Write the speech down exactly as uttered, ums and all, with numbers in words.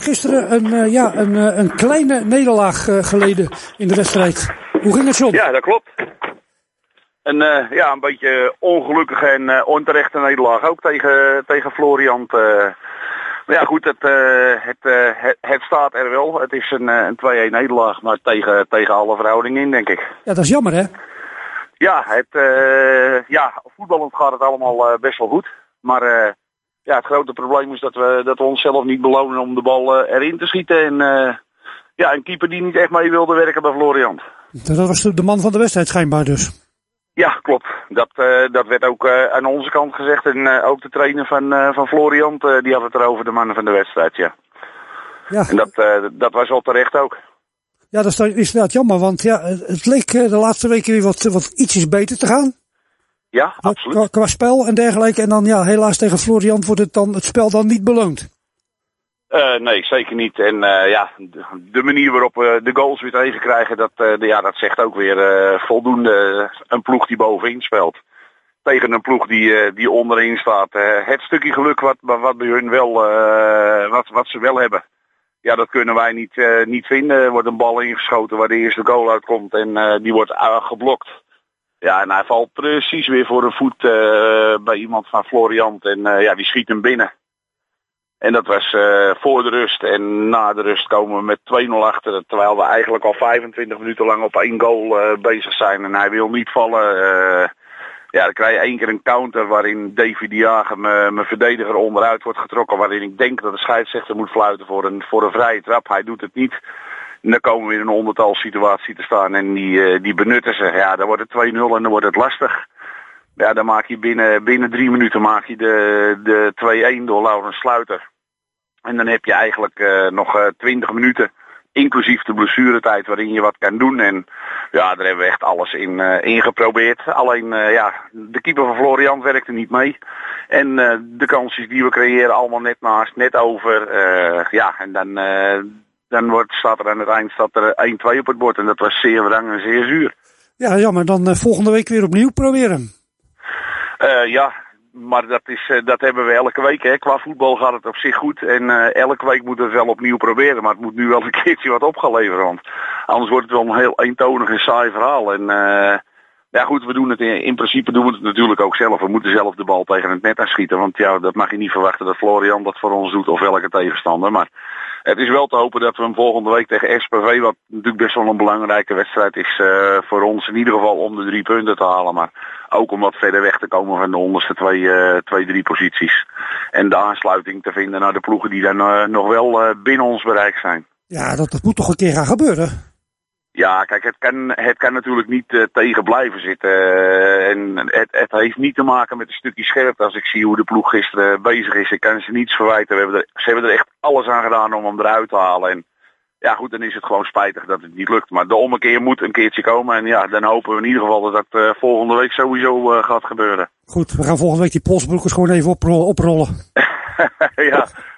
Gisteren een, uh, ja, een, uh, een kleine nederlaag uh, geleden in de wedstrijd. Hoe ging het, John? Ja, dat klopt. Een, uh, ja, een beetje ongelukkige en uh, onterechte nederlaag ook tegen, tegen Floriant. Uh, maar ja, goed, het, uh, het, uh, het, het staat er wel. Het is een, uh, een twee-een nederlaag, maar tegen, tegen alle verhoudingen in, denk ik. Ja, dat is jammer, hè? Ja, het, uh, ja, voetballend gaat het allemaal uh, best wel goed. Maar uh, ja, het grote probleem is dat we, dat we onszelf niet belonen om de bal uh, erin te schieten. En uh, ja, een keeper die niet echt mee wilde werken bij Floriant. Dat was de man van de wedstrijd schijnbaar dus. Ja, klopt. Dat, uh, dat werd ook uh, aan onze kant gezegd. En uh, ook de trainer van, uh, van Floriant, uh, die had het erover, de mannen van de wedstrijd, ja. Ja. En dat, uh, dat was wel terecht ook. Ja, dat is inderdaad jammer, want ja, het leek uh, de laatste weken weer wat, wat ietsjes beter te gaan. Ja, absoluut. Qua, qua spel en dergelijke. En dan ja, helaas tegen Floriant wordt het, dan, het spel dan niet beloond. Uh, nee, zeker niet. En uh, ja, de manier waarop we de goals weer tegenkrijgen, dat, uh, de, ja, dat zegt ook weer uh, voldoende een ploeg die bovenin speelt. Tegen een ploeg die, uh, die onderin staat. Uh, het stukje geluk wat, wat bij hun wel, uh, wat, wat ze wel hebben. Ja, dat kunnen wij niet, uh, niet vinden. Er wordt een bal ingeschoten waar de eerste goal uitkomt en uh, die wordt uh, geblokt. Ja, en hij valt precies weer voor een voet uh, bij iemand van Floriant en uh, ja, die schiet hem binnen. En dat was uh, voor de rust. En na de rust komen we met twee nul achter. Terwijl we eigenlijk al vijfentwintig minuten lang op één goal uh, bezig zijn. En hij wil niet vallen. Uh, ja, dan krijg je één keer een counter waarin Davy de Jager, mijn verdediger, onderuit wordt getrokken. Waarin ik denk dat de scheidsrechter moet fluiten voor een, voor een vrije trap. Hij doet het niet. En dan komen we in een ondertal situatie te staan. En die, uh, die benutten ze. Ja, dan wordt het twee nul en dan wordt het lastig. Ja, dan maak je binnen, binnen drie minuten maak je de, de twee-een door Laurens Sluiter. En dan heb je eigenlijk uh, nog uh, twintig minuten, inclusief de blessuretijd, waarin je wat kan doen. En ja, daar hebben we echt alles in, uh, in geprobeerd. Alleen, uh, ja, de keeper van Floriant werkte niet mee. En uh, de kansjes die we creëren allemaal net naast, net over. Uh, ja, en dan, uh, dan wordt, staat er aan het eind staat er één-twee op het bord. En dat was zeer wrang en zeer zuur. Ja, jammer. Dan uh, volgende week weer opnieuw proberen. Uh, ja, maar dat, is, uh, dat hebben we elke week. Hè. Qua voetbal gaat het op zich goed. En uh, elke week moeten we het wel opnieuw proberen. Maar het moet nu wel een keertje wat op gaan leveren. Want anders wordt het wel een heel eentonig en saai verhaal. En uh, ja goed, we doen het in, in principe doen we het natuurlijk ook zelf. We moeten zelf de bal tegen het net aanschieten. Want ja, dat mag je niet verwachten dat Florian dat voor ons doet. Of welke tegenstander. Maar het is wel te hopen dat we hem volgende week tegen S P V, wat natuurlijk best wel een belangrijke wedstrijd is uh, voor ons, in ieder geval om de drie punten te halen. Maar ook om wat verder weg te komen van de onderste twee, uh, twee drie posities. En de aansluiting te vinden naar de ploegen die dan uh, nog wel uh, binnen ons bereik zijn. Ja, dat, dat moet toch een keer gaan gebeuren? Ja, kijk, het kan, het kan natuurlijk niet uh, tegen blijven zitten. Uh, en het, het heeft niet te maken met een stukje scherpte. Als ik zie hoe de ploeg gisteren bezig is, ik kan ze niets verwijten. We hebben er, ze hebben er echt alles aan gedaan om hem eruit te halen. En ja goed, dan is het gewoon spijtig dat het niet lukt. Maar de ommekeer moet een keertje komen. En ja, dan hopen we in ieder geval dat dat uh, volgende week sowieso uh, gaat gebeuren. Goed, we gaan volgende week die polsbroekers gewoon even oprollen. oprollen. Ja.